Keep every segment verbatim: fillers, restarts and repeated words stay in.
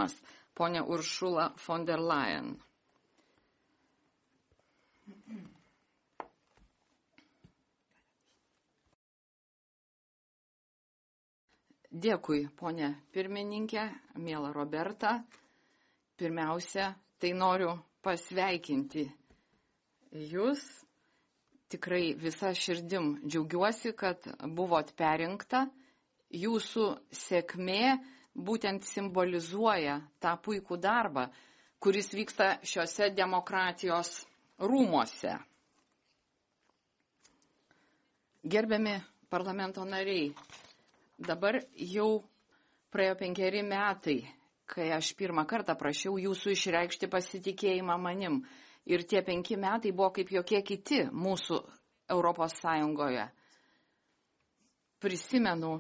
pirmas, ponia Ursula von der Leyen. Dėkui, ponia pirmininkė, miela Roberta. Pirmiausia, tai noriu pasveikinti jūs. Tikrai visa širdim džiaugiuosi, kad buvot perrinkta. Jūsų sėkmė būtent simbolizuoja tą puikų darbą, kuris vyksta šiuose demokratijos rūmuose. Gerbiami parlamento nariai, dabar jau praėjo penkeri metai, kai aš pirmą kartą prašiau jūsų išreikšti pasitikėjimą manim. Ir tie penki metai buvo kaip jokie kiti mūsų Europos Sąjungoje. Prisimenu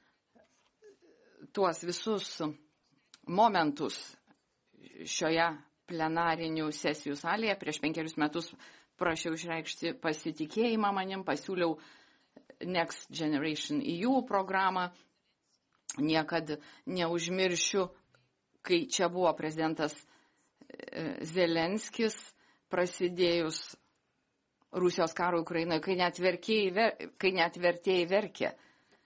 tuos visus momentus šioje plenarinių sesijų salėje. Prieš penkerius metus prašiau išreikšti pasitikėjimą manim, pasiūliau Next Generation E U programą. Niekad neužmiršiu, kai čia buvo prezidentas Zelenskis, prasidėjus Rusijos karo Ukrainoje, kai net, ver, kai net vertėjai verkė.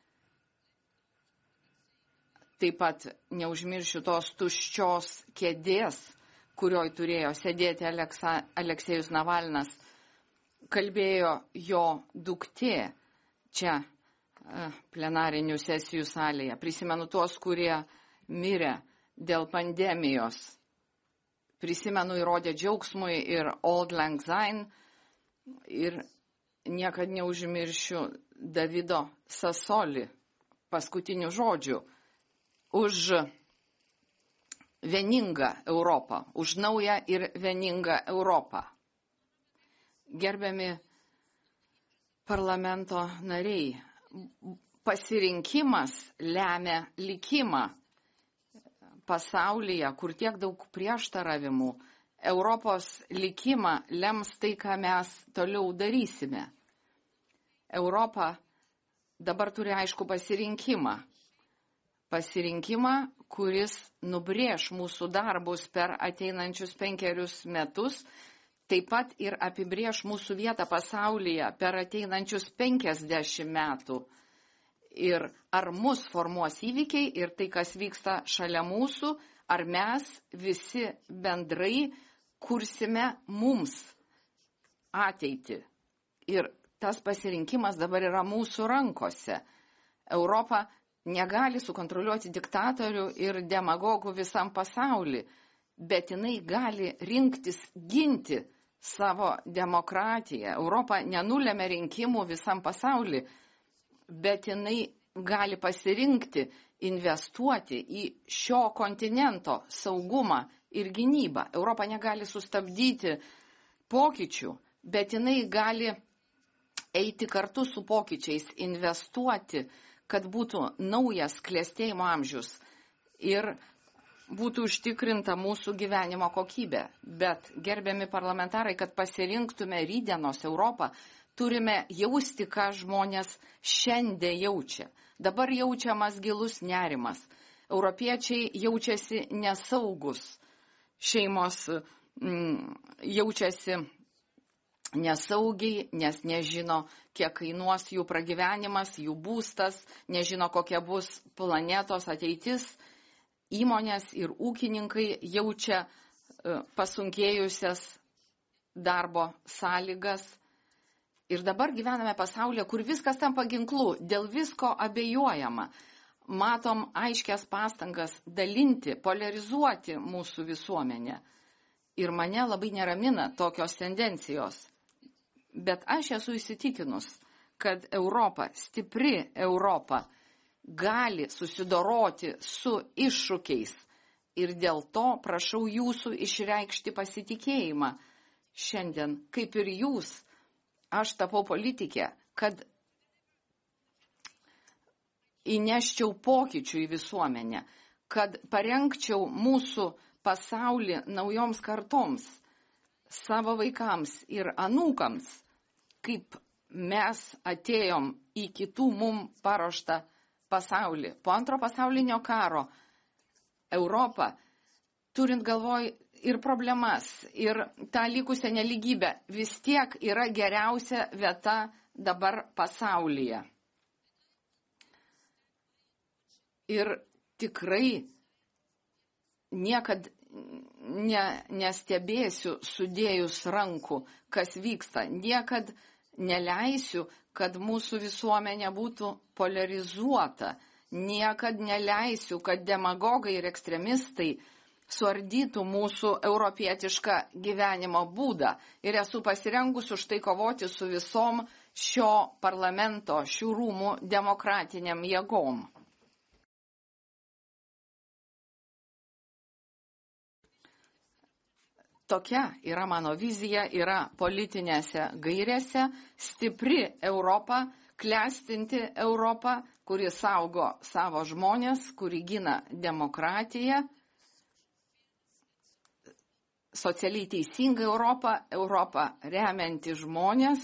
Taip pat neužmiršiu tos tuščios kėdės, kurioj turėjo sėdėti Aleksa, Aleksejus Navalnas. Kalbėjo jo duktė čia plenarinių sesijų salėje. Prisimenu tuos, kurie mirė dėl pandemijos. Prisimenu įrodė džiaugsmui ir Auld Lang Syne ir niekad neužmiršiu Davido Sassoli paskutinių žodžių už vieningą Europą, už naują ir vieningą Europą. Gerbiami parlamento nariai, pasirinkimas lemia likimą. Pasaulyje, kur tiek daug prieštaravimų, Europos likimą lems tai, ką mes toliau darysime. Europa dabar turi aišku pasirinkimą. Pasirinkimą, kuris nubrėš mūsų darbus per ateinančius penkerius metus, taip pat ir apibrėš mūsų vietą pasaulyje per ateinančius penkiasdešimt metų. Ir ar mus formuos įvykiai ir tai, kas vyksta šalia mūsų, ar mes visi bendrai kursime mums ateitį. Ir tas pasirinkimas dabar yra mūsų rankose. Europa negali sukontroliuoti diktatorių ir demagogų visam pasauly, bet jinai gali rinktis ginti savo demokratiją. Europa nenulėmė rinkimų visam pasauly, bet jinai gali pasirinkti investuoti į šio kontinento saugumą ir gynybą. Europa negali sustabdyti pokyčių, bet jinai gali eiti kartu su pokyčiais, investuoti, kad būtų naujas klestėjimo amžius ir būtų užtikrinta mūsų gyvenimo kokybė. Bet, gerbiami parlamentarai, kad pasirinktume rytdienos Europą, turime jausti, ką žmonės šiandien jaučia. Dabar jaučiamas gilus nerimas. Europiečiai jaučiasi nesaugus. Šeimos mm, jaučiasi nesaugiai, nes nežino, kiek kainuos jų pragyvenimas, jų būstas, nežino, kokia bus planetos ateitis. Įmonės ir ūkininkai jaučia pasunkėjusias darbo sąlygas. Ir dabar gyvename pasaulyje, kur viskas tampa ginklu, dėl visko abejojama. Matom aiškias pastangas dalinti, polarizuoti mūsų visuomenę. Ir mane labai neramina tokios tendencijos. Bet aš esu įsitikinus, kad Europa, stipri Europa, gali susidoroti su iššūkiais. Ir dėl to prašau jūsų išreikšti pasitikėjimą. Šiandien, kaip ir jūs, aš tapau politikė, kad įneščiau pokyčių į visuomenę, kad parengčiau mūsų pasaulį naujoms kartoms, savo vaikams ir anūkams, kaip mes atėjom į kitų mum paruoštą pasaulį. Po antro pasaulinio karo Europa turint galvoj ir problemas, ir tą likusią neligybę, vis tiek yra geriausia vieta dabar pasaulyje. Ir tikrai niekad ne, nestebėsiu sudėjus rankų, kas vyksta. Niekad neleisiu, kad mūsų visuomenė būtų polarizuota. Niekad neleisiu, kad demagogai ir ekstremistai suardytų mūsų europietišką gyvenimo būdą. Ir esu pasirengus už tai kovoti su visom šio parlamento, šių rūmų demokratiniam jėgom. Tokia yra mano vizija, yra politinėse gairėse stipri Europa, klestinti Europa, kuri saugo savo žmonės, kuri gina demokratiją, socialiai teisinga Europa, Europa remianti žmonės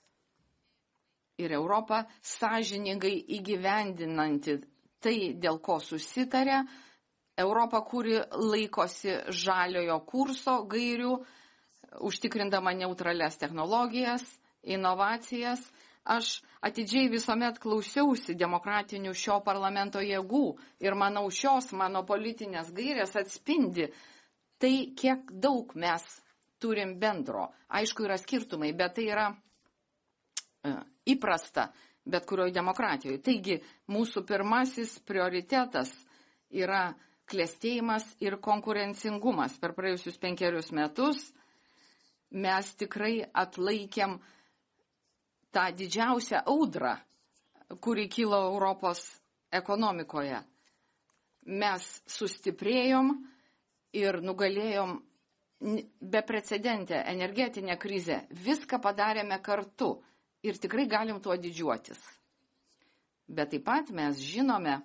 ir Europa sąžiningai įgyvendinanti tai, dėl ko susitarė, Europa, kuri laikosi žaliojo kurso gairių, užtikrindama neutralias technologijas, inovacijas. Aš atidžiai visuomet klausiausi demokratinių šio parlamento jėgų ir manau, šios mano politinės gairės atspindi tai, kiek daug mes turim bendro. Aišku, yra skirtumai, bet tai yra e, įprasta bet kurioje demokratijoje. Taigi, mūsų pirmasis prioritetas yra klestėjimas ir konkurencingumas. Per praėjusius penkerius metus mes tikrai atlaikėm tą didžiausią audrą, kuri kilo Europos ekonomikoje. Mes sustiprėjom ir nugalėjom beprecedentę energetinę krizę. Viską padarėme kartu ir tikrai galim tuo didžiuotis. Bet taip pat mes žinome,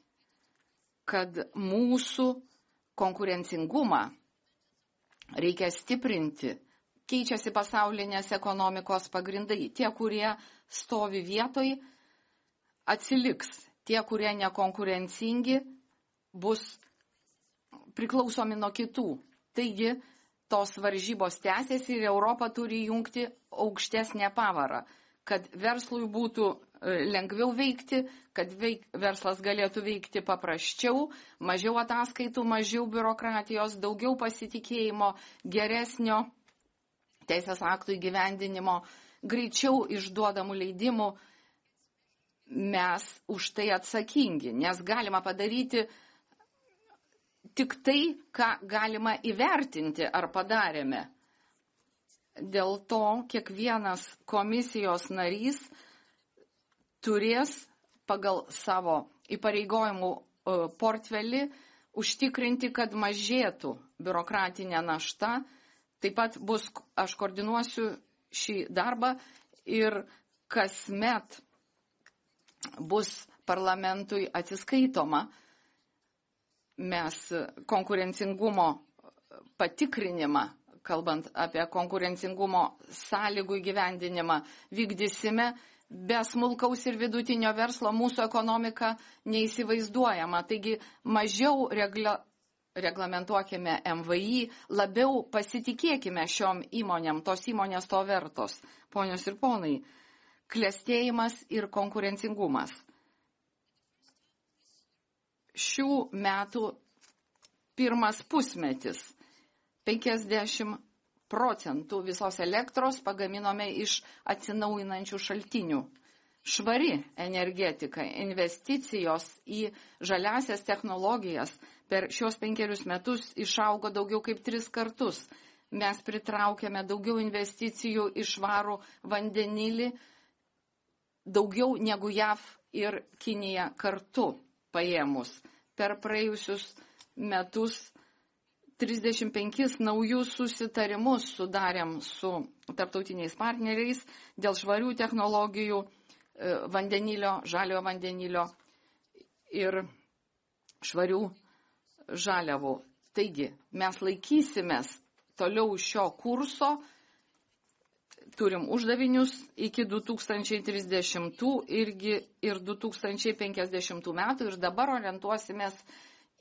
kad mūsų konkurencingumą reikia stiprinti. Keičiasi pasaulinės ekonomikos pagrindai. Tie, kurie stovi vietoj, atsiliks. Tie, kurie nekonkurencingi, bus priklausomi nuo kitų. Taigi, tos varžybos tęsiasi ir Europa turi jungti aukštesnę pavarą, kad verslui būtų lengviau veikti, kad veik, verslas galėtų veikti paprasčiau, mažiau ataskaitų, mažiau biurokratijos, daugiau pasitikėjimo, geresnio teisės aktų įgyvendinimo, greičiau išduodamų leidimų. Mes už tai atsakingi, nes galima padaryti tik tai, ką galima įvertinti ar padarėme. Dėl to kiekvienas komisijos narys turės pagal savo įpareigojimų portfelį užtikrinti, kad mažėtų biurokratinė našta. Taip pat bus, aš koordinuosiu šį darbą ir kasmet bus parlamentui atsiskaitoma. Mes konkurencingumo patikrinimą, kalbant apie konkurencingumo sąlygų įgyvendinimą, vykdysime. Be smulkaus ir vidutinio verslo mūsų ekonomika neįsivaizduojama. Taigi mažiau regla, reglamentuokime M V I, labiau pasitikėkime šiom įmonėm, tos įmonės to vertos. Ponios ir ponai, klestėjimas ir konkurencingumas. Šių metų pirmas pusmetis penkiasdešimt procentų visos elektros pagaminome iš atsinaujinančių šaltinių. Švari energetika, investicijos į žaliasias technologijas per šios penkerius metus išaugo daugiau kaip tris kartus. Mes pritraukėme daugiau investicijų į švarų vandenilį, daugiau negu J A V ir Kinija kartu paėmus. Per praėjusius metus trisdešimt penkis naujus susitarimus sudarėm su tarptautiniais partneriais dėl švarių technologijų, vandenilio, žaliojo vandenilio ir švarių žaliavų. Taigi, mes laikysimės toliau šio kurso, turim uždavinius iki du tūkstančiai trisdešimtų irgi ir du tūkstančiai penkiasdešimtų metų ir dabar orientuosimės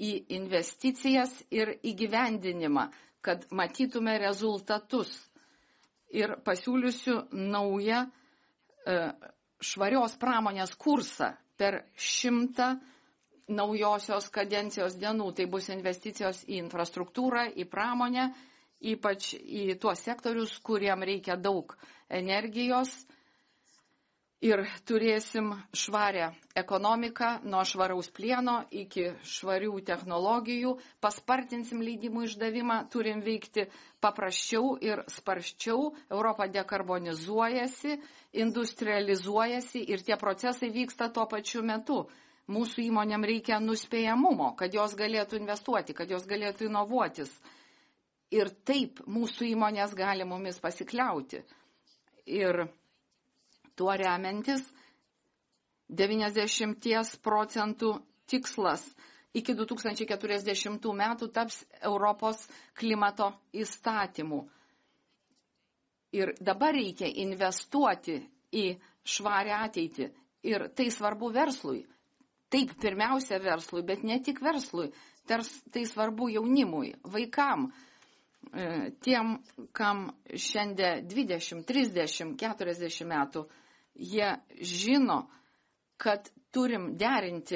į investicijas ir įgyvendinimą, kad matytume rezultatus. Ir pasiūlysiu naują e, švarios pramonės kursą per šimtą naujosios kadencijos dienų. Tai bus investicijos į infrastruktūrą, į pramonę, ypač į tuos sektorius, kuriem reikia daug energijos. Ir turėsim švarę ekonomiką, nuo švaraus plieno iki švarių technologijų, paspartinsim leidimų išdavimą, turim veikti paprasčiau ir sparčiau, Europa dekarbonizuojasi, industrializuojasi ir tie procesai vyksta tuo pačiu metu. Mūsų įmonėm reikia nuspėjamumo, kad jos galėtų investuoti, kad jos galėtų inovuotis. Ir taip mūsų įmonės gali mumis pasikliauti. Ir tuo remiantis devyniasdešimt procentų tikslas iki du tūkstančiai keturiasdešimtų metų taps Europos klimato įstatymų. Ir dabar reikia investuoti į švarę ateitį. Ir tai svarbu verslui. Taip, pirmiausia verslui, bet ne tik verslui. Tai svarbu jaunimui, vaikam. Tiem, kam šiandien dvidešimt, trisdešimt, keturiasdešimt metų, jie žino, kad turim derinti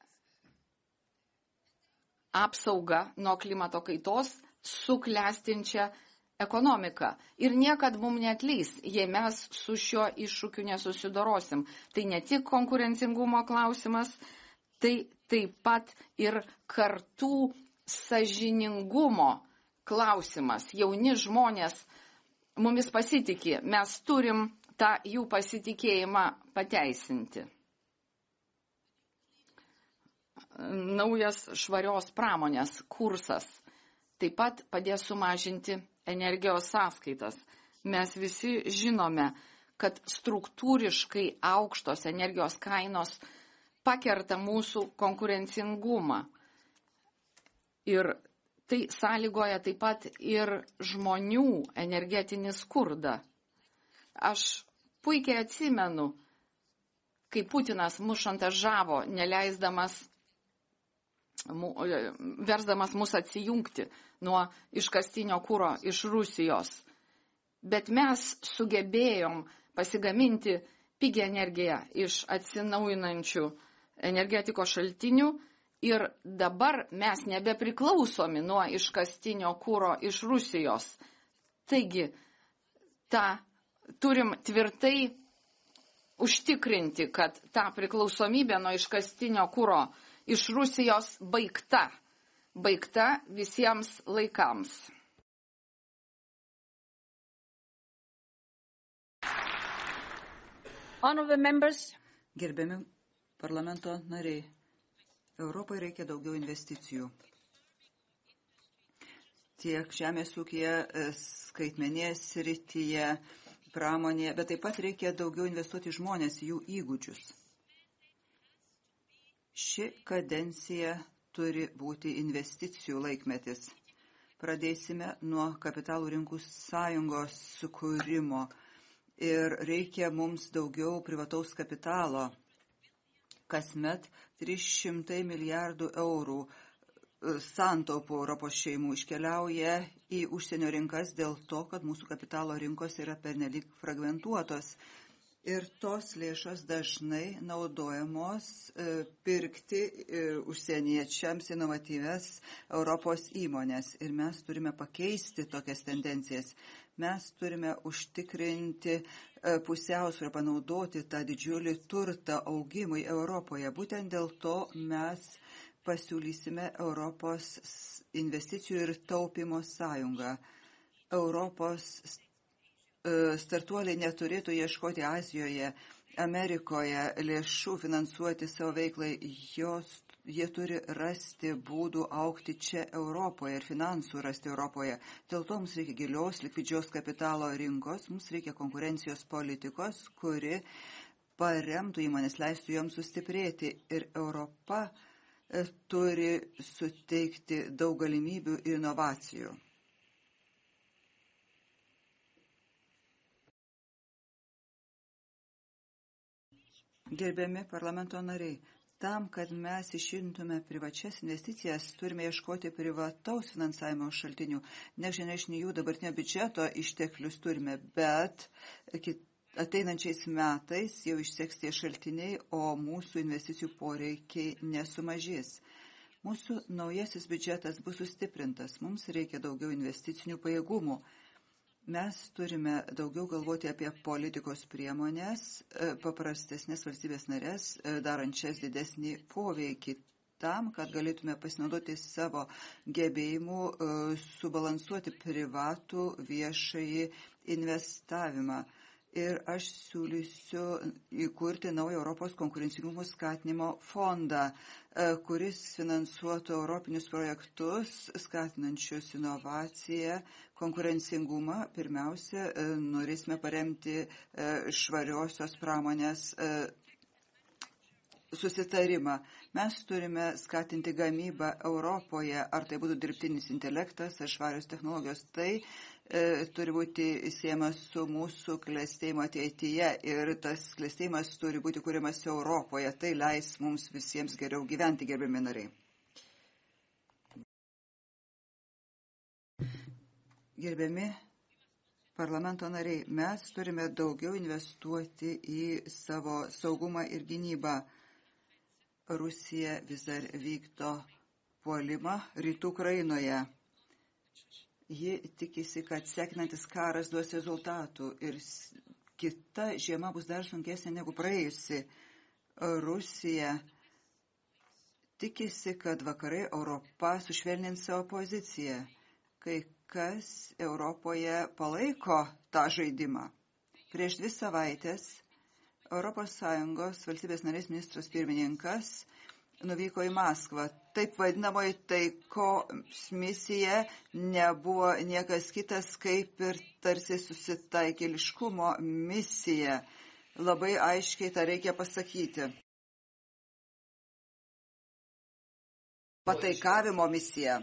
apsaugą nuo klimato kaitos su klestinčia ekonomika. Ir niekad mums neatleis, jei mes su šiuo iššūkiu nesusidorosim. Tai ne tik konkurencingumo klausimas, tai taip pat ir kartų sąžiningumo klausimas. Jauni žmonės mumis pasitikė, mes turim tą jų pasitikėjimą pateisinti. Naujas švarios pramonės kursas taip pat padės sumažinti energijos sąskaitas. Mes visi žinome, kad struktūriškai aukštos energijos kainos pakerta mūsų konkurencingumą. Ir tai sąlygoja taip pat ir žmonių energetinį skurdą. Aš puikiai atsimenu, kai Putinas mus šantažavo, neleisdamas, versdamas mus atsijungti nuo iškastinio kuro iš Rusijos. Bet mes sugebėjom pasigaminti pigią energiją iš atsinaujinančių energetikos šaltinių ir dabar mes nebepriklausomi nuo iškastinio kuro iš Rusijos. Taigi, tą turim tvirtai užtikrinti, kad ta priklausomybė nuo iškastinio kuro iš Rusijos baigta. Baigta visiems laikams. Honorable members. Gerbiami parlamento nariai, Europai reikia daugiau investicijų. Tiek žemės ūkyje, skaitmenėje srityje, pramonėje, bet taip pat reikia daugiau investuoti žmonės, jų įgūdžius. Ši kadencija turi būti investicijų laikmetis. Pradėsime nuo kapitalų rinkų sąjungos sukūrimo ir reikia mums daugiau privataus kapitalo. Kasmet trys šimtai milijardų eurų santaupų Europos šeimų iškeliauja į užsienio rinkas dėl to, kad mūsų kapitalo rinkos yra pernelyg fragmentuotos. Ir tos lėšos dažnai naudojamos e, pirkti e, užsieniečiams inovatyves Europos įmonės. Ir mes turime pakeisti tokias tendencijas. Mes turime užtikrinti e, pusiausvyrą, panaudoti tą didžiulį turtą augimui Europoje. Būtent dėl to mes pasiūlysime Europos investicijų ir taupimo sąjungą. Europos startuoliai neturėtų ieškoti Azijoje, Amerikoje lėšų finansuoti savo veiklai. Jos, jie turi rasti būdų augti čia Europoje ir finansų rasti Europoje. Dėl to mums reikia gilios likvidžios kapitalo rinkos, mums reikia konkurencijos politikos, kuri paremtų įmonės, leistų joms sustiprėti. Ir Europa turi suteikti daug galimybių ir inovacijų. Gerbiami parlamento nariai, Tam, kad mes išimtume privačias investicijas, turime ieškoti privataus finansavimo šaltinių. Nežinia, iš jų dabartinio biudžeto išteklius turime, bet ateinančiais metais jau išseks tie šaltiniai, o mūsų investicijų poreikiai nesumažės. Mūsų naujasis biudžetas bus sustiprintas. Mums reikia daugiau investicinių pajėgumų. Mes turime daugiau galvoti apie politikos priemonės, paprastesnės valstybės narės, darančias didesnį poveikį tam, kad galėtume pasinaudoti savo gebėjimu subalansuoti privatų viešąjį investavimą. Ir aš siūlysiu įkurti naują Europos konkurencingumo skatinimo fondą, kuris finansuotų europinius projektus, skatinančius inovaciją, konkurencingumą. Pirmiausia, norėsime paremti švariosios pramonės susitarimą. Mes turime skatinti gamybą Europoje, ar tai būtų dirbtinis intelektas, ar švarios technologijos. Tai e, turi būti siejamas su mūsų klestėjimo ateityje ir tas klestėjimas turi būti kuriamas Europoje. Tai leis mums visiems geriau gyventi, gerbiami nariai. Gerbiami parlamento nariai, mes turime daugiau investuoti į savo saugumą ir gynybą. Rusija vis dar vykdo puolimą rytų Ukrainoje. Ji tikisi, kad sekinantis karas duos rezultatų ir kita žiema bus dar sunkesnė negu praėjusi. Rusija tikisi, kad vakarai Europa sušvelnins savo poziciją. Kai kas Europoje palaiko tą žaidimą. Prieš dvi savaitės Europos Sąjungos valstybės narės ministras pirmininkas nuvyko į Maskvą. Taip vadinamoji taikos misija nebuvo niekas kitas kaip ir tarsi susitaikėliškumo misija. Labai aiškiai tą reikia pasakyti. Pataikavimo misija.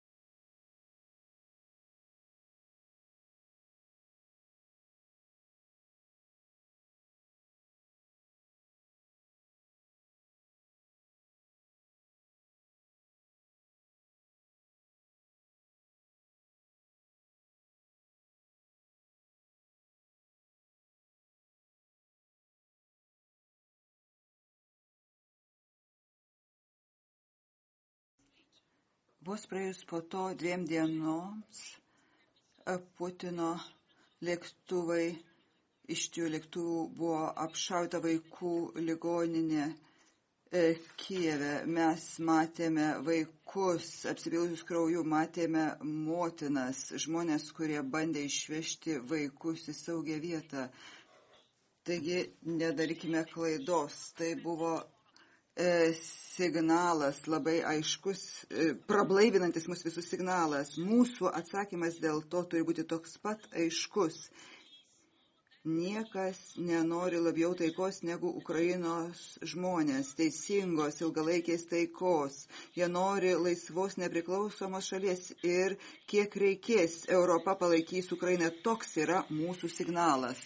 Vos praėjus po to dviem dienoms Putino lėktuvai, iš tų lėktuvų buvo apšauta vaikų ligoninė Kijeve. Mes matėme vaikus apsipylusius krauju, matėme motinas, žmonės, kurie bandė išvežti vaikus į saugią vietą. Taigi nedarykime klaidos. Tai buvo signalas, labai aiškus, prablaivinantis mus visus signalas. Mūsų atsakymas dėl to turi būti toks pat aiškus. Niekas nenori labiau taikos negu Ukrainos žmonės, teisingos, ilgalaikės taikos. Jie nori laisvos, nepriklausomos šalies ir kiek reikės, Europa palaikys Ukrainą. Toks yra mūsų signalas.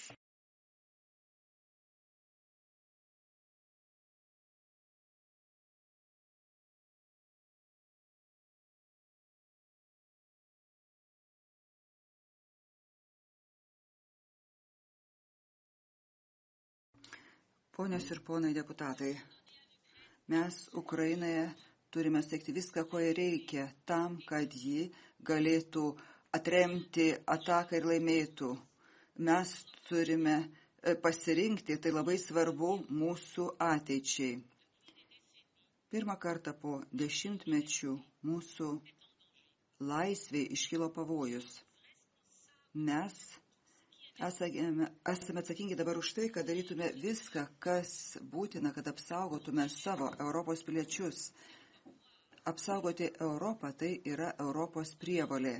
Ponios ir ponai deputatai, mes Ukrainoje turime steigti viską, ko jai reikia, tam, kad ji galėtų atremti ataką ir laimėtų. Mes turime pasirinkti, tai labai svarbu mūsų ateičiai. Pirmą kartą po dešimtmečių mūsų laisvei iškilo pavojus. Mes Esame, esame atsakingi dabar už tai, kad darytume viską, kas būtina, kad apsaugotume savo Europos piliečius. Apsaugoti Europą tai yra Europos prievolė.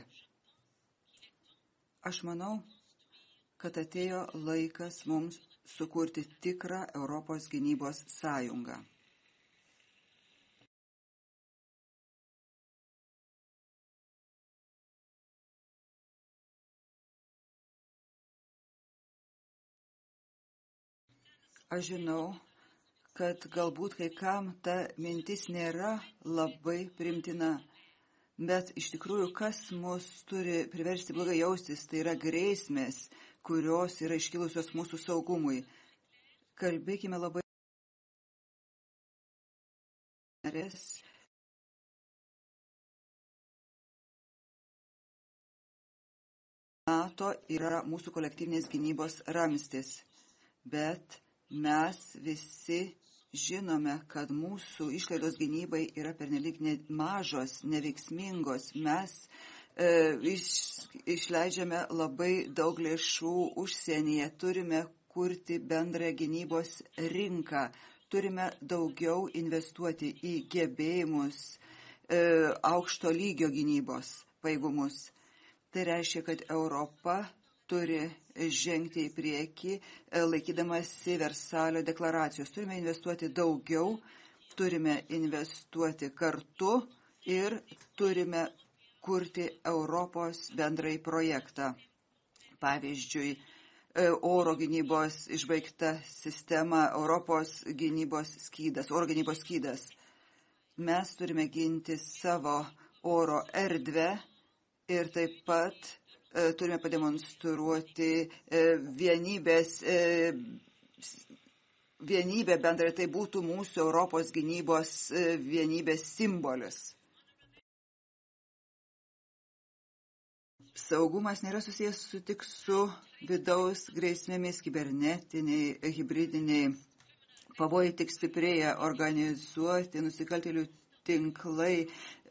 Aš manau, kad atėjo laikas mums sukurti tikrą Europos gynybos sąjungą. Aš žinau, kad galbūt kai kam ta mintis nėra labai primtina, bet iš tikrųjų, kas mus turi priversti blogai jaustis, tai yra grėsmės, kurios yra iškilusios mūsų saugumui. Kalbėkime labai. NATO yra mūsų kolektyvinės gynybos ramstis, bet mes visi žinome, kad mūsų išlaidos gynybai yra pernelyg mažos, neveiksmingos. Mes e, iš, išleidžiame labai daug lėšų užsienyje, turime kurti bendrąją gynybos rinką, turime daugiau investuoti į gebėjimus, e, aukšto lygio gynybos pajėgumus. Tai reiškia, kad Europa turi žengti į priekį, laikydamasi Versalio deklaracijos. Turime investuoti daugiau, turime investuoti kartu ir turime kurti Europos bendrąjį projektą. Pavyzdžiui, oro gynybos išbaigta sistema, Europos gynybos skydas, oro gynybos skydas. Mes turime ginti savo oro erdvę ir taip pat turime pademonstruoti vienybės, vienybę bendrai, tai būtų mūsų Europos gynybos vienybės simbolis. Saugumas nėra susijęs su tik su vidaus grėsmėmis, kibernetiniai, hibridiniai pavojai tik stiprėja, organizuoti nusikaltėlių tinklai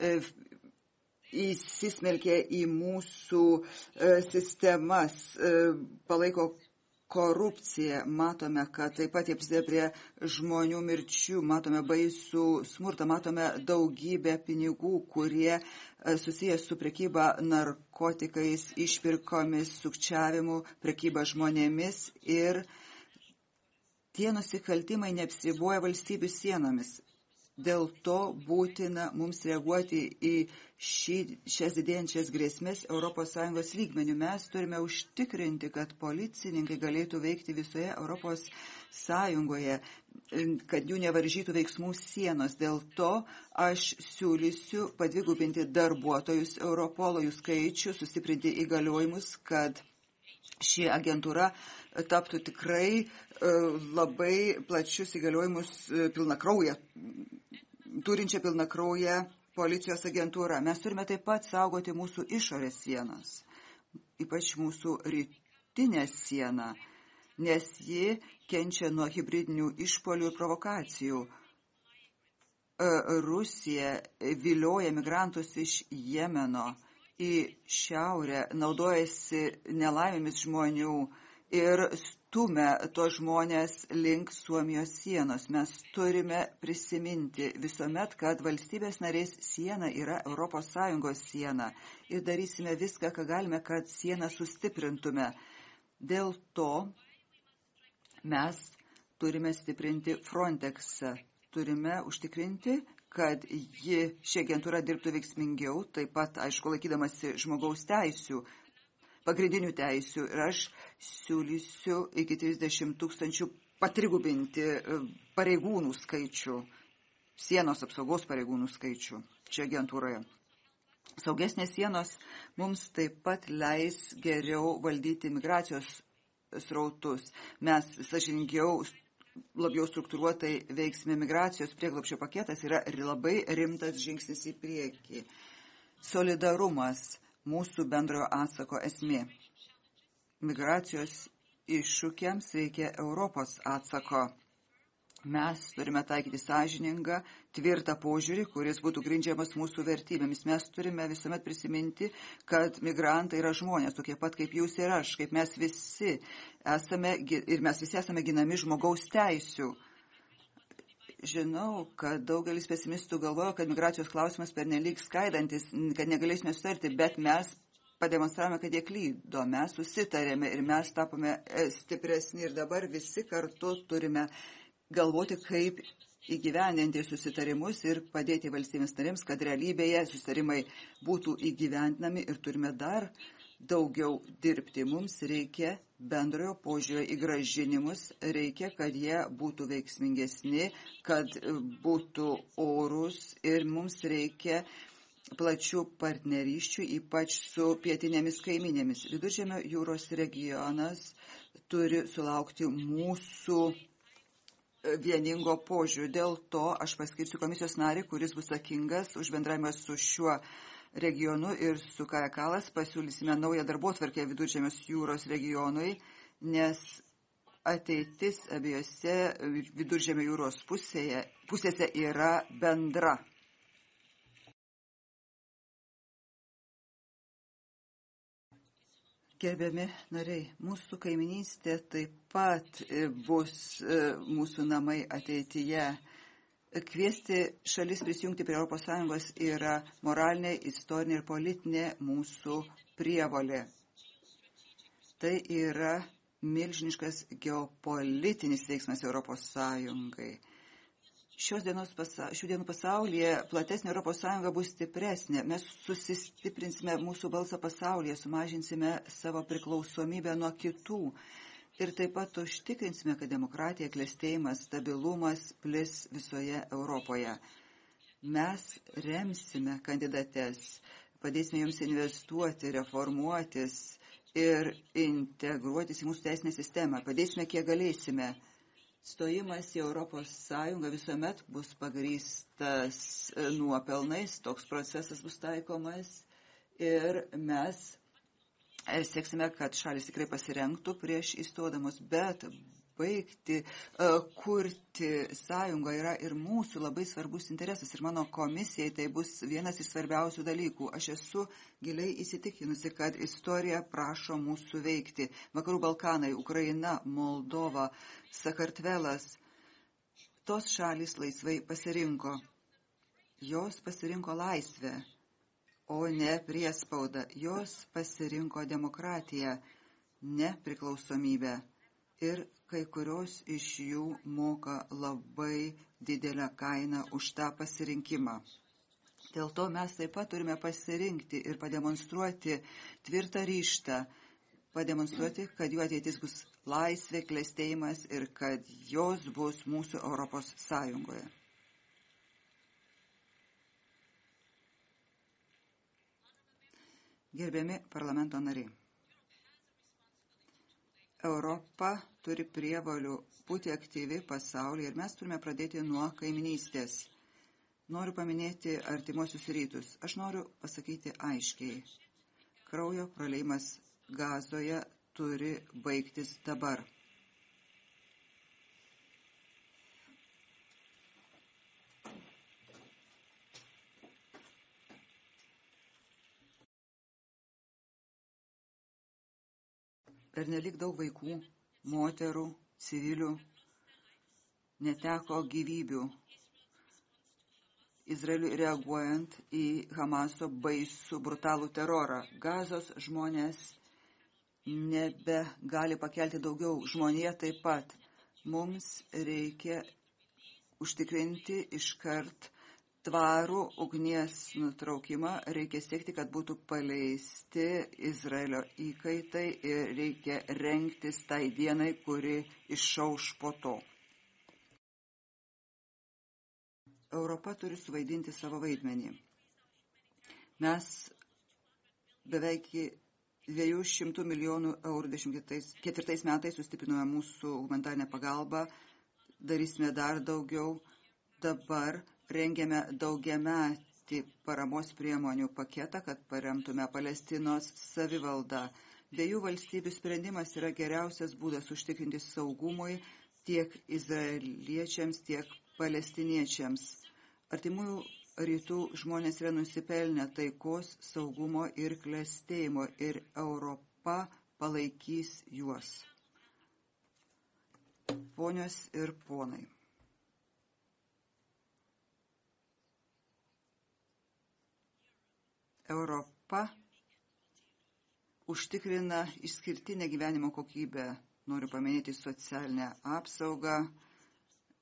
įsismelkė į mūsų e, sistemas, e, palaiko korupciją, matome, kad taip pat jie prisideda prie žmonių mirčių, matome baisų smurtą, matome daugybę pinigų, kurie e, susijęs su prekyba narkotikais, išpirkomis, sukčiavimu, prekyba žmonėmis ir tie nusikaltimai neapsiriboja valstybių sienomis. Dėl to būtina mums reaguoti į šį, šias didėjančias grėsmės Europos Sąjungos lygmenių. Mes turime užtikrinti, kad policininkai galėtų veikti visoje Europos Sąjungoje, kad jų nevaržytų veiksmų sienos. Dėl to aš siūlysiu padvigubinti darbuotojus Europolo, jų skaičių, sustiprinti įgaliojimus, kad ši agentūra taptų tikrai labai plačius įgaliojimus pilnakrauję, turinčią pilnakrauję policijos agentūrą. Mes turime taip pat saugoti mūsų išorės sienas, ypač mūsų rytinę sieną, nes ji kenčia nuo hibridinių išpolių ir provokacijų. Rusija vilioja migrantus iš Jemeno į šiaurę, naudojasi nelaimėmis žmonių ir stumia tos žmonės link Suomijos sienos. Mes turime prisiminti visuomet, kad valstybės narės siena yra Europos Sąjungos siena ir darysime viską, ką galime, kad sieną sustiprintume. Dėl to mes turime stiprinti Frontexą, turime užtikrinti, kad ji, ši agentūra dirbtų veiksmingiau, taip pat, aišku, laikydamasi žmogaus teisių, pagrindinių teisių, ir aš siūlysiu iki trisdešimt tūkstančių patrigubinti pareigūnų skaičių, sienos apsaugos pareigūnų skaičių čia agentūroje. Saugesnės sienos mums taip pat leis geriau valdyti migracijos srautus. Mes sąžiningiau, labiau struktūruotai veiksime migracijos prieglobsčio paketas yra labai rimtas žingsnis į priekį. Solidarumas. Mūsų bendrojo atsako esmė. Migracijos iššūkiams reikia Europos atsako. Mes turime taikyti sąžiningą, tvirtą požiūrį, kuris būtų grindžiamas mūsų vertybėmis. Mes turime visuomet prisiminti, kad migrantai yra žmonės, tokie pat kaip jūs ir aš, kaip mes visi esame, ir mes visi esame ginami žmogaus teisių. Žinau, kad daugelis pesimistų galvoja, kad migracijos klausimas pernelyg skaidantis, kad negalėsime sutarti, bet mes pademonstravome, kad jie klydo, mes susitarėme ir mes tapome stipresni ir dabar visi kartu turime galvoti, kaip įgyvendinti susitarimus ir padėti valstybės narėms, kad realybėje susitarimai būtų įgyvendinami ir turime dar daugiau dirbti. Mums reikia bendrojo požiūrio į grąžinimus, reikia, kad jie būtų veiksmingesni, kad būtų orus ir mums reikia plačių partnerysčių, ypač su pietinėmis kaiminėmis. Viduržemio jūros regionas turi sulaukti mūsų vieningo požiūrio. Dėl to aš paskirsiu komisijos narį, kuris bus atsakingas už bendravimą su šiuo regionu ir su Kaja Kallas pasiūlysime naują darbotvarkę Viduržemės jūros regionui, nes ateitis abiejose Viduržemio jūros pusėje, pusėse yra bendra. Gerbiami nariai, mūsų kaiminystė taip pat bus mūsų namai ateityje. Kviesti šalis prisijungti prie Europos Sąjungos yra moralinė, istorinė ir politinė mūsų prievolė. Tai yra milžiniškas geopolitinis veiksmas Europos Sąjungai. Šios dienos pasa, šių dienų pasaulyje platesnė Europos Sąjunga bus stipresnė. Mes susistiprinsime mūsų balsą pasaulyje, sumažinsime savo priklausomybę nuo kitų. Ir taip pat užtikrinsime, kad demokratija, klestėjimas, stabilumas plis visoje Europoje. Mes remsime kandidates, padėsime joms investuoti, reformuotis ir integruotis į mūsų teisinę sistemą. Padėsime, kiek galėsime. Stojimas į Europos Sąjungą visuomet bus pagrįstas nuopelnais, toks procesas bus taikomas ir mes sieksime, kad šalis tikrai pasirengtų prieš įstodamos, bet baigti kurti sąjungą yra ir mūsų labai svarbus interesas ir mano komisijai tai bus vienas iš svarbiausių dalykų. Aš esu giliai įsitikinusi, kad istorija prašo mūsų veikti. Vakarų Balkanai, Ukraina, Moldova, Sakartvelas, tos šalys laisvai pasirinko. Jos pasirinko laisvę, o ne priespaudą. Jos pasirinko demokratiją, nepriklausomybę. Ir kai kurios iš jų moka labai didelę kainą už tą pasirinkimą. Dėl to mes taip pat turime pasirinkti ir pademonstruoti tvirtą ryžtą, pademonstruoti, kad jų ateitis bus laisvė, klestėjimas ir kad jos bus mūsų Europos Sąjungoje. Gerbiami parlamento nariai. Europa turi prievolių būti aktyvi pasaulyje ir mes turime pradėti nuo kaiminystės. Noriu paminėti artimuosius rytus. Aš noriu pasakyti aiškiai. Kraujo praleimas Gazoje turi baigtis dabar. Pernelik daug vaikų, moterų, civilių neteko gyvybių. Izraeliui reaguojant į Hamaso baisų brutalų terorą. Gazos žmonės nebegali pakelti daugiau. Žmonija taip pat. Mums reikia užtikrinti iškart tvarų ugnies nutraukimą, reikia siekti, kad būtų paleisti Izraelio įkaitai ir reikia rengtis tai dienai, kuri išauš po to. Europa turi suvaidinti savo vaidmenį. Mes beveik dviejų šimtų milijonų eurų dvidešimt ketvirtais metais sustiprinome mūsų humanitarinę pagalbą, darysime dar daugiau. Dabar rengiame daugiametį paramos priemonių paketą, kad paremtume Palestinos savivaldą. Dviejų valstybių sprendimas yra geriausias būdas užtikrinti saugumui tiek izraeliečiams, tiek palestiniečiams. Artimųjų rytų žmonės yra nusipelnę taikos, saugumo ir klestėjimo ir Europa palaikys juos. Ponios ir ponai. Europa užtikrina išskirtinę gyvenimo kokybę. Noriu paminėti socialinę apsaugą,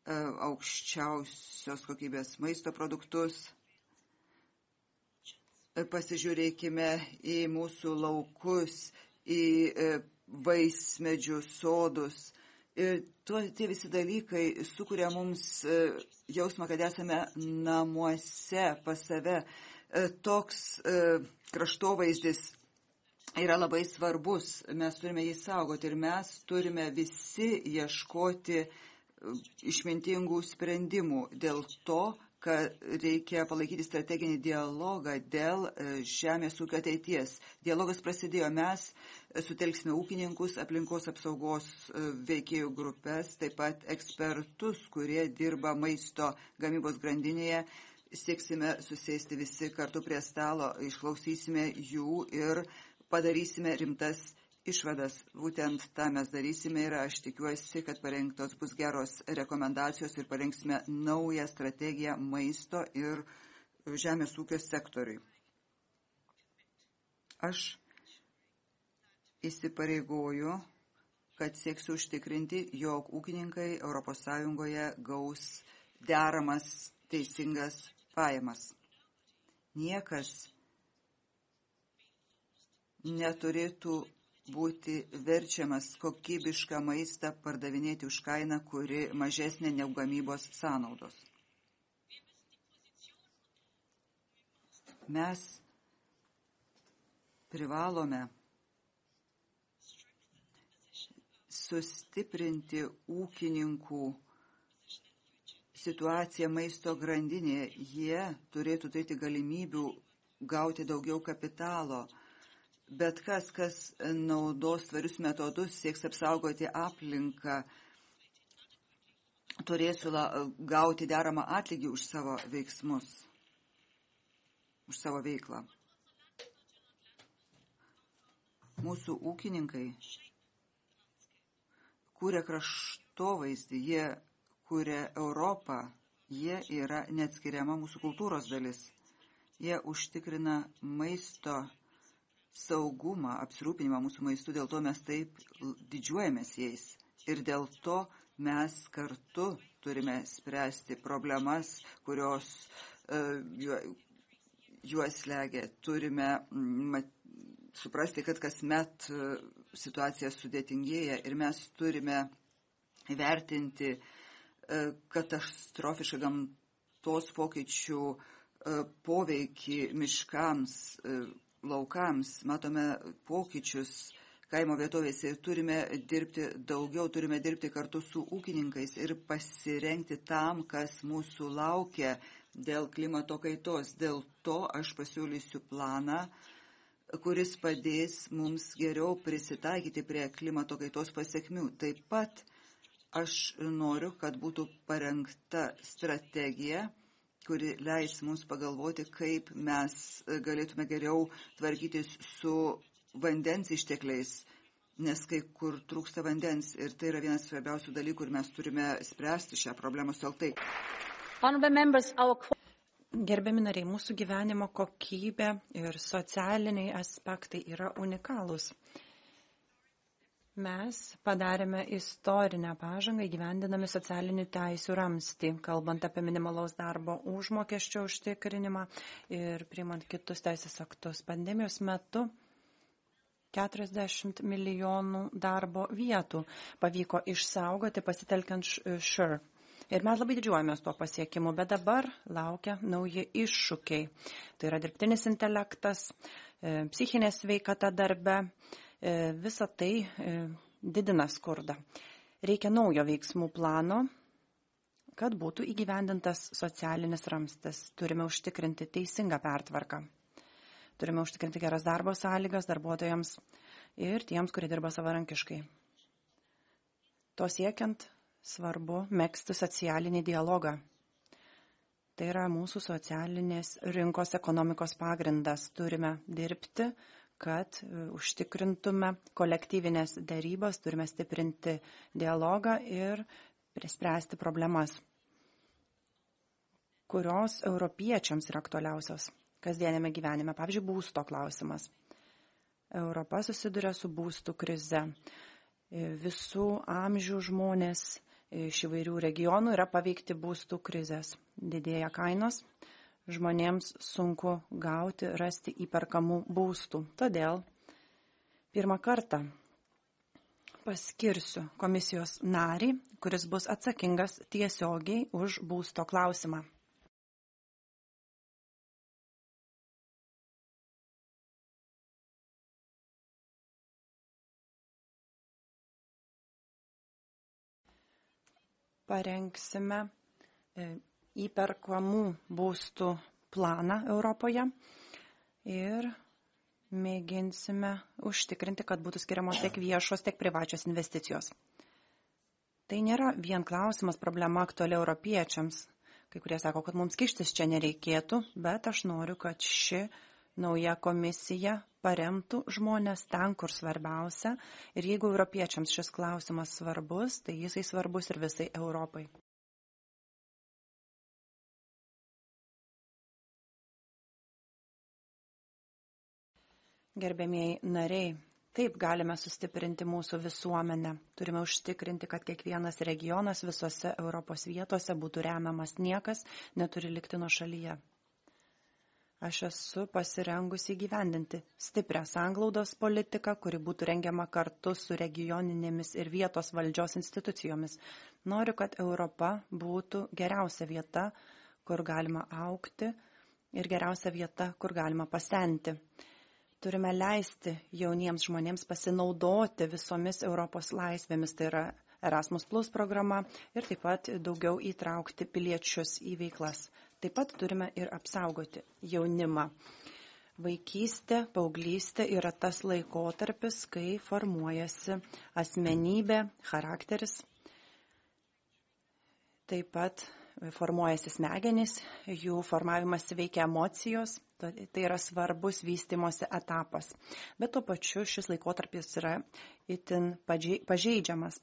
aukščiausios kokybės maisto produktus. pasižiūrėkime į mūsų laukus, į vaismedžių sodus. Ir tuo, tie visi dalykai sukuria mums jausmą, kad esame namuose pas save. Toks kraštovaizdis yra labai svarbus. Mes turime jį saugoti ir mes turime visi ieškoti išmintingų sprendimų dėl to, kad reikia palaikyti strateginį dialogą dėl žemės ūkio ateities. Dialogas prasidėjo, mes sutelksime ūkininkus, aplinkos apsaugos veikėjų grupės, taip pat ekspertus, kurie dirba maisto gamybos grandinėje. Sieksime susėsti visi kartu prie stalo, išklausysime jų ir padarysime rimtas išvadas. Būtent tą mes darysime ir aš tikiuosi, kad parengtos bus geros rekomendacijos ir parengsime naują strategiją maisto ir žemės ūkio sektoriui. Aš įsipareigoju, kad sieksiu užtikrinti, jog ūkininkai Europos Sąjungoje gaus deramas, teisingas pajamas. Niekas neturėtų būti verčiamas kokybišką maistą pardavinėti už kainą, kuri mažesnė negu gamybos sąnaudos. Mes privalome sustiprinti ūkininkų situaciją maisto grandinėje. Jie turėtų turėti galimybių gauti daugiau kapitalo. Bet kas, kas naudos tvarius metodus, sieks apsaugoti aplinką, turės gauti deramą atlygį už savo veiksmus, už savo veiklą. Mūsų ūkininkai kūrė kraštovaizdį, jie kūrė Europą, jie yra neatskiriama mūsų kultūros dalis. Jie užtikrina maisto saugumą, apsirūpinimą mūsų maistu, dėl to mes taip didžiuojamės jais. Ir dėl to mes kartu turime spręsti problemas, kurios uh, juos slegia. Turime mat, suprasti, kad kasmet uh, situacija sudėtingėja ir mes turime įvertinti uh, katastrofišką gamtos pokyčių uh, poveikį miškams, uh, laukams, matome pokyčius kaimo vietovėse ir turime dirbti daugiau, turime dirbti kartu su ūkininkais ir pasirengti tam, kas mūsų laukia dėl klimato kaitos. Dėl to aš pasiūlysiu planą, kuris padės mums geriau prisitaikyti prie klimato kaitos pasekmių. Taip pat aš noriu, kad būtų parengta strategija, kuri leis mums pagalvoti, kaip mes galėtume geriau tvarkytis su vandens ištekliais, nes kai kur trūksta vandens ir tai yra vienas svarbiausių dalykų ir mes turime spręsti šią problemą sutelktai. Gerbiami nariai, mūsų gyvenimo kokybė ir socialiniai aspektai yra unikalūs. Mes padarėme istorinę pažangą įgyvendinami socialinių teisių ramstį, kalbant apie minimalaus darbo užmokesčio užtikrinimą ir priimant kitus teisės aktus. Pandemijos metu keturiasdešimt milijonų darbo vietų pavyko išsaugoti pasitelkiant SURE. Ir mes labai didžiuojamės tuo pasiekimu, bet dabar laukia nauji iššūkiai. Tai yra dirbtinis intelektas, psichinė sveikata darbe. Visa tai didina skurdą. Reikia naujo veiksmų plano, kad būtų įgyvendintas socialinis ramstis. Turime užtikrinti teisingą pertvarką. Turime užtikrinti geras darbo sąlygas darbuotojams ir tiems, kurie dirba savarankiškai. To siekiant svarbu megzti socialinį dialogą. Tai yra mūsų socialinės rinkos ekonomikos pagrindas. Turime dirbti, kad užtikrintume kolektyvinės dėrybas, turime stiprinti dialogą ir spręsti problemas, kurios europiečiams yra aktualiausios kasdienėme gyvenime. Pavyzdžiui, būsto klausimas. Europa susiduria su būstų krize. Visų amžių žmonės iš įvairių regionų yra paveikti būstų krizės. Didėja kainos, žmonėms sunku gauti, rasti įperkamų būstų. Todėl pirmą kartą paskirsiu komisijos narį, kuris bus atsakingas tiesiogiai už būsto klausimą. Parengsime įperkamų būstų planą Europoje ir mėginsime užtikrinti, kad būtų skiriamos tiek viešos, tiek privačios investicijos. Tai nėra vien klausimas, problema aktuali europiečiams. Kai kurie sako, kad mums kištis čia nereikėtų, bet aš noriu, kad ši nauja komisija paremtų žmonės ten, kur svarbiausia. Ir jeigu europiečiams šis klausimas svarbus, tai jisai svarbus ir visai Europai. Gerbėmieji nariai, taip galime sustiprinti mūsų visuomenę. Turime užtikrinti, kad kiekvienas regionas visose Europos vietose būtų remiamas, niekas neturi likti nuošalyje. Aš esu pasirengusi įgyvendinti stiprią sanglaudos politiką, kuri būtų rengiama kartu su regioninėmis ir vietos valdžios institucijomis. Noriu, kad Europa būtų geriausia vieta, kur galima augti ir geriausia vieta, kur galima pasenti. Turime leisti jauniems žmonėms pasinaudoti visomis Europos laisvėmis, tai yra Erasmus Plus programa ir taip pat daugiau įtraukti piliečius į veiklas. Taip pat turime ir apsaugoti jaunimą. Vaikystė, paauglystė yra tas laikotarpis, kai formuojasi asmenybė, charakteris. Taip pat formuojasi smegenys, jų formavimas veikia emocijos. Tai yra svarbus vystimosi etapas. Bet tuo pačiu šis laikotarpis yra itin pažeidžiamas.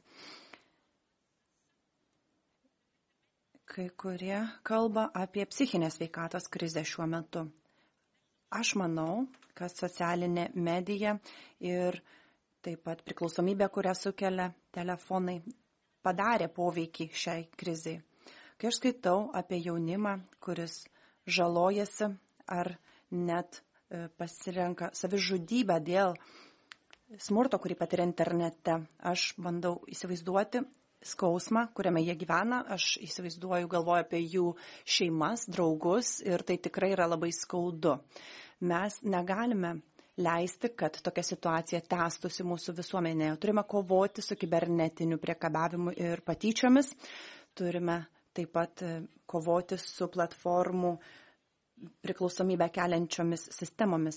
Kai kurie kalba apie psichinės sveikatos krizę šiuo metu. Aš manau, kad socialinė medija ir taip pat priklausomybė, kurią sukelia telefonai, padarė poveikį šiai krizai. Kai aš skaitau apie jaunimą, kuris žalojasi ar net pasirenka savižudybę dėl smurto, kurį patiria internete, aš bandau įsivaizduoti skausmą, kuriame jie gyvena, aš įsivaizduoju, galvoju apie jų šeimas, draugus ir tai tikrai yra labai skaudu. Mes negalime leisti, kad tokia situacija tęstųsi mūsų visuomenėje. Turime kovoti su kibernetiniu priekabiavimu ir patyčiomis, turime taip pat kovoti su platformų priklausomybę keliančiomis sistemomis.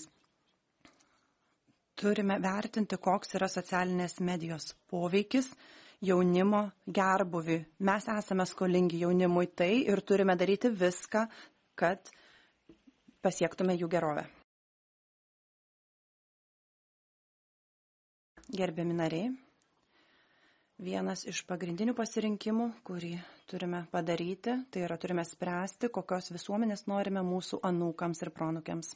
Turime vertinti, koks yra socialinės medijos poveikis jaunimo gerbuviui. Mes esame skolingi jaunimui tai ir turime daryti viską, kad pasiektume jų gerovę. Gerbiami nariai, vienas iš pagrindinių pasirinkimų, kurį turime padaryti, tai yra turime spręsti, kokios visuomenės norime mūsų anūkams ir proanūkiams.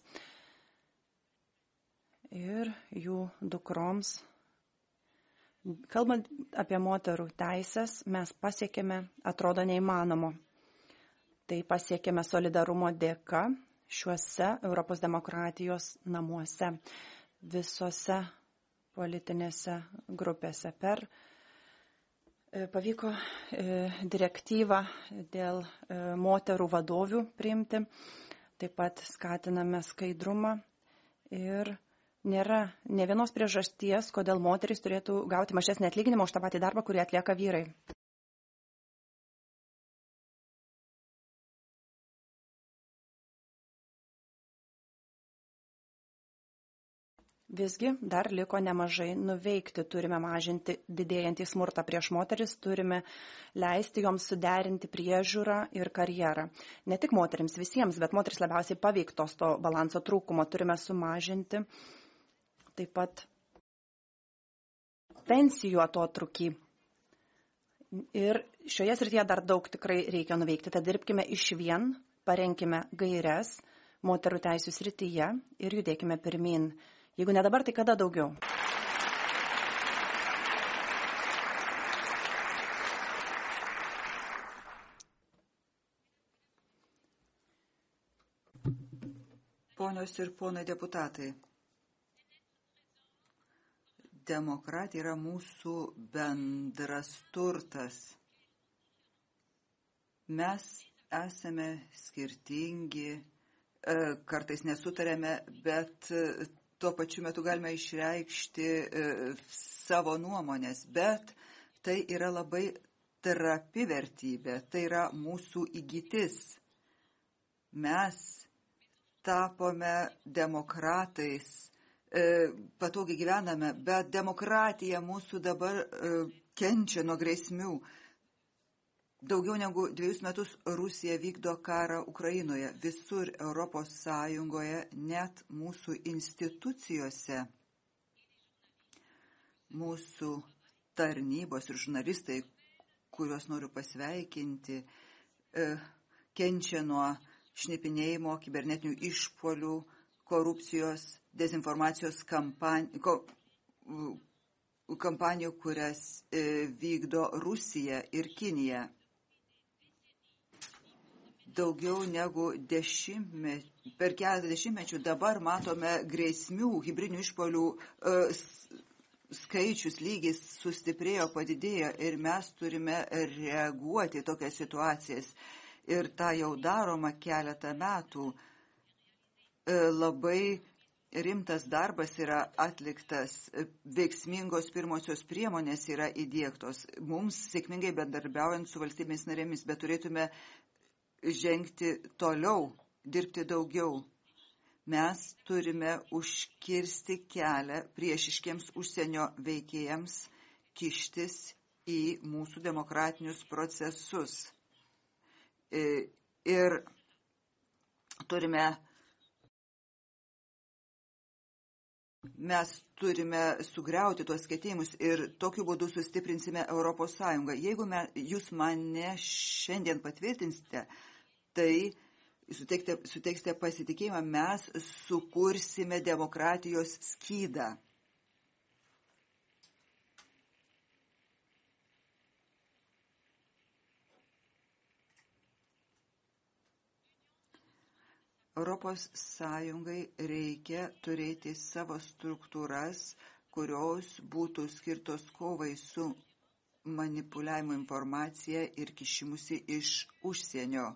Ir jų dukroms. Kalbant apie moterų teisės, mes pasiekėme, atrodo, neįmanomo. Tai pasiekėme solidarumo dėka šiuose Europos demokratijos namuose, visose politinėse grupėse. Per pavyko direktyvą dėl moterų vadovių priimti, taip pat skatiname skaidrumą ir nėra ne vienos priežasties, kodėl moterys turėtų gauti mažesnį atlyginimą už tą patį darbą, kurį atlieka vyrai. Visgi dar liko nemažai nuveikti, turime mažinti didėjantį smurtą prieš moteris, turime leisti joms suderinti priežiūrą ir karjerą. Ne tik moterims, visiems, bet moteris labiausiai paveiktos to balanso trūkumo, turime sumažinti taip pat pensijų atotrūkį. Ir šioje srityje dar daug tikrai reikia nuveikti, tad dirbkime išvien, parenkime gaires moterų teisių srityje ir judėkime pirmin. Jeigu ne dabar, tai kada daugiau? Ponios ir ponai deputatai, demokratija yra mūsų bendras turtas. Mes esame skirtingi, kartais nesutarėme, bet tuo pačiu metu galime išreikšti savo nuomonės. Bet tai yra labai trapi vertybė, tai yra mūsų įgytis. Mes tapome demokratais, patogiai gyvename, bet demokratija mūsų dabar kenčia nuo grėsmių. Daugiau negu dviejus metus Rusija vykdo karą Ukrainoje, visur Europos Sąjungoje, net mūsų institucijose. Mūsų tarnybos ir žurnalistai, kuriuos noriu pasveikinti, kenčia nuo šnipinėjimo, kibernetinių išpuolių, korupcijos, dezinformacijos kampanijų, kampanijų, kurias vykdo Rusija ir Kinija. Daugiau negu dešimtmečių, per keletą dešimtmečių dabar matome grėsmių, hibridinių išpuolių skaičius, lygis sustiprėjo, padidėjo ir mes turime reaguoti į tokias situacijas. Ir tą jau daroma keletą metų. Labai rimtas darbas yra atliktas, veiksmingos pirmosios priemonės yra įdiegtos. Mums sėkmingai bendarbiaujant su valstybėmis narėmis, bet turėtume žengti toliau, dirbti daugiau. Mes turime užkirsti kelią priešiškiems užsienio veikėjams kištis į mūsų demokratinius procesus. Ir turime, mes turime sugriauti tuos ketėjimus ir tokiu būdu sustiprinsime Europos Sąjungą. Jeigu me, jūs mane šiandien patvirtinsite, tai suteiksite, suteiksite pasitikėjimą, mes sukursime demokratijos skydą. Europos Sąjungai reikia turėti savo struktūras, kurios būtų skirtos kovai su manipuliavimu informacija ir kišimusi iš užsienio.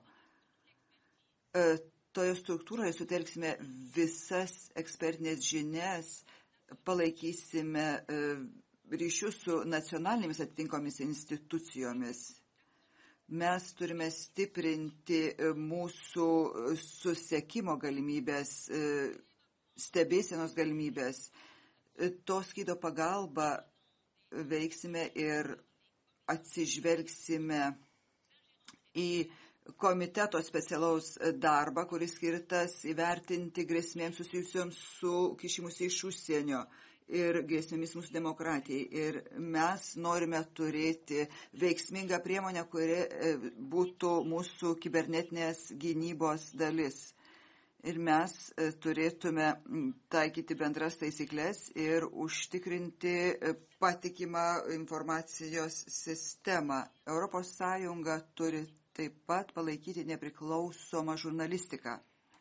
Toje struktūroje sutelksime visas ekspertinės žinias, palaikysime ryšius su nacionalinėmis atitinkomis institucijomis. Mes turime stiprinti mūsų susekimo galimybės, stebėsenos galimybės. To skydo pagalba veiksime ir atsižvelgsime į komiteto specialaus darbą, kuris skirtas įvertinti grėsmėms susijusioms su kišimusi iš užsienio ir grėsmėmis mūsų demokratijai. Ir mes norime turėti veiksmingą priemonę, kuri būtų mūsų kibernetinės gynybos dalis. Ir mes turėtume taikyti bendras taisyklės ir užtikrinti patikimą informacijos sistemą. Europos Sąjunga turi taip pat palaikyti nepriklausomą žurnalistiką.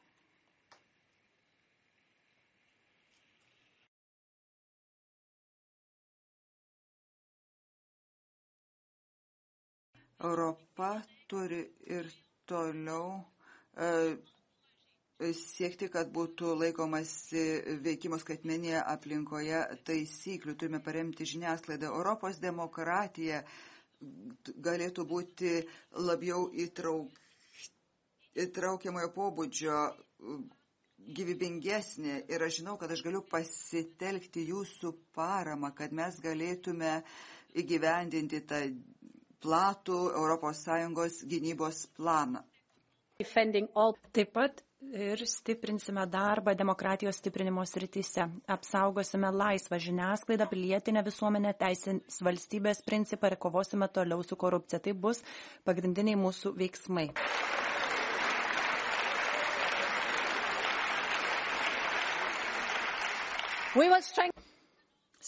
Europa turi ir toliau e, siekti, kad būtų laikomasi veikimo skaitmeninėje aplinkoje taisyklių. Turime paremti žiniasklaidą. Europos demokratija galėtų būti labiau įtrauk, įtraukiamojo pobūdžio, gyvybingesnė. Ir aš žinau, kad aš galiu pasitelkti jūsų paramą, kad mes galėtume įgyvendinti tą platų Europos Sąjungos gynybos planą. Taip pat ir stiprinsime darbą demokratijos stiprinimo srityse. Apsaugosime laisvą žiniasklaidą, pilietinę visuomenę, teisės valstybės principą ir kovosime toliau su korupcija. Tai bus pagrindiniai mūsų veiksmai.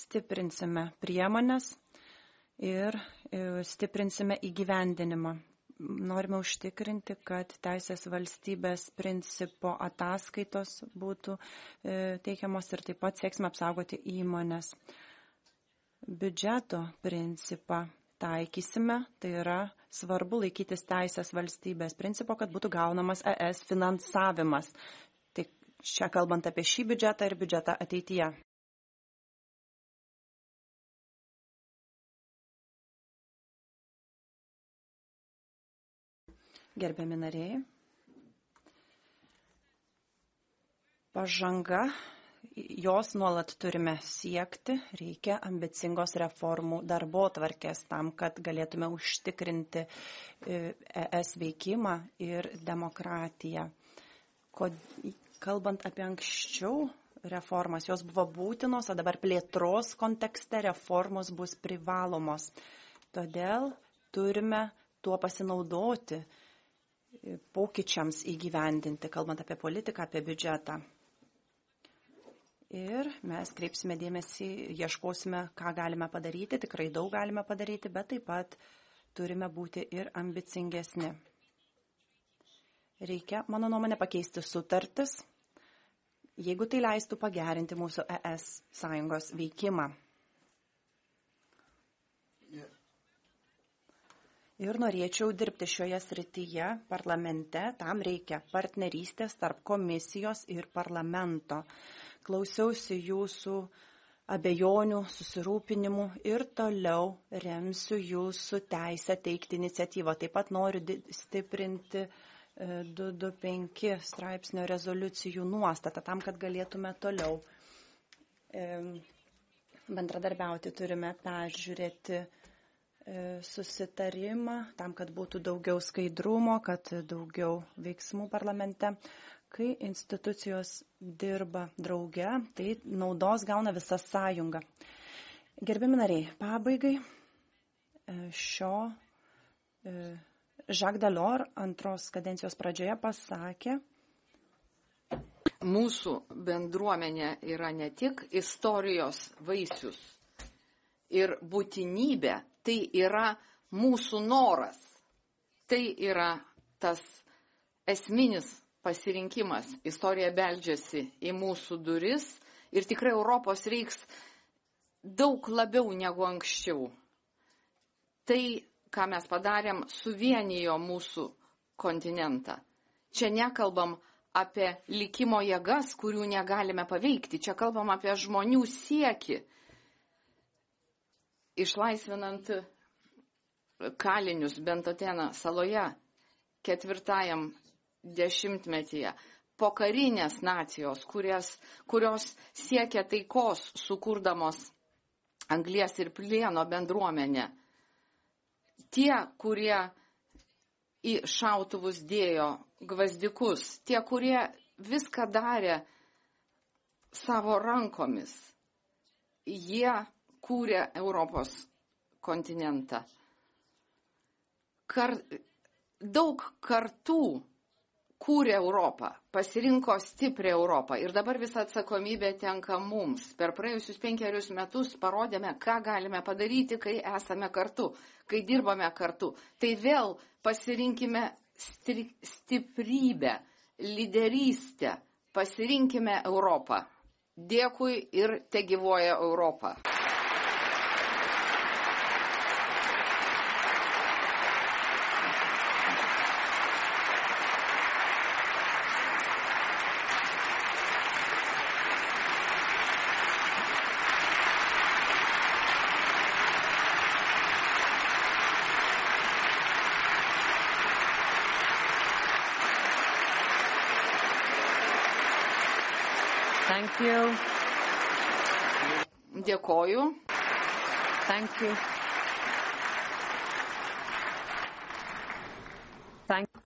Stiprinsime priemonės ir stiprinsime įgyvendinimą. norime užtikrinti, kad teisės valstybės principo ataskaitos būtų teikiamos ir taip pat sieksime apsaugoti įmonės. Biudžeto principą taikysime, tai yra svarbu laikytis teisės valstybės principo, kad būtų gaunamas E S finansavimas. Tai čia kalbant apie šį biudžetą ir biudžetą ateityje. Gerbiami nariai, pažanga, jos nuolat turime siekti, reikia ambicingos reformų darbotvarkės tam, kad galėtume užtikrinti E S veikimą ir demokratiją. Kalbant apie anksčiau reformas, jos buvo būtinos, o dabar plėtros kontekste reformos bus privalomos. Todėl turime tuo pasinaudoti pokyčiams įgyvendinti, kalbant apie politiką, apie biudžetą. Ir mes kreipsime dėmesį, ieškosime, ką galime padaryti, tikrai daug galime padaryti, bet taip pat turime būti ir ambicingesni. Reikia, mano nuomonė, pakeisti sutartis, jeigu tai leistų pagerinti mūsų E S sąjungos veikimą. Ir norėčiau dirbti šioje srityje parlamente, tam reikia partnerystės tarp komisijos ir parlamento. Klausiausi jūsų abejonių, susirūpinimų ir toliau remsiu jūsų teisę teikti iniciatyvą. Taip pat noriu stiprinti du du penki straipsnio rezoliucijų nuostatą, tam, kad galėtume toliau bendradarbiauti. Turime peržiūrėti susitarimą, tam, kad būtų daugiau skaidrumo, kad daugiau veiksmų parlamente. Kai institucijos dirba drauge, tai naudos gauna visa sąjunga. Gerbiami nariai, pabaigai šio Jacques Delors antros kadencijos pradžioje pasakė: Mūsų bendruomenė yra ne tik istorijos vaisius ir būtinybė, tai yra mūsų noras. Tai yra tas esminis pasirinkimas. Istorija beldžiasi į mūsų duris ir tikrai Europos reiks daug labiau negu anksčiau. Tai, ką mes padarėm, suvienijo mūsų kontinentą. Čia nekalbam apie likimo jėgas, kurių negalime paveikti. Čia kalbam apie žmonių siekį. Išlaisvinant kalinius Bentoteno saloje ketvirtajam dešimtmetyje, pokarinės nacijos, kurias, kurios siekia taikos, sukurdamos anglies ir plieno bendruomenę. Tie, kurie į šautuvus dėjo gvazdikus, tie, kurie viską darė savo rankomis, jie kūrė Europos kontinentą. Kar, daug kartų kūrė Europą, pasirinko stiprią Europą ir dabar visa atsakomybė tenka mums. Per praėjusius penkerius metus parodėme, ką galime padaryti, kai esame kartu, kai dirbame kartu. Tai vėl pasirinkime stri, stiprybę, lyderystę, pasirinkime Europą. Dėkui ir tegyvuoja Europa. Thank you. Dėkoju. Thank you.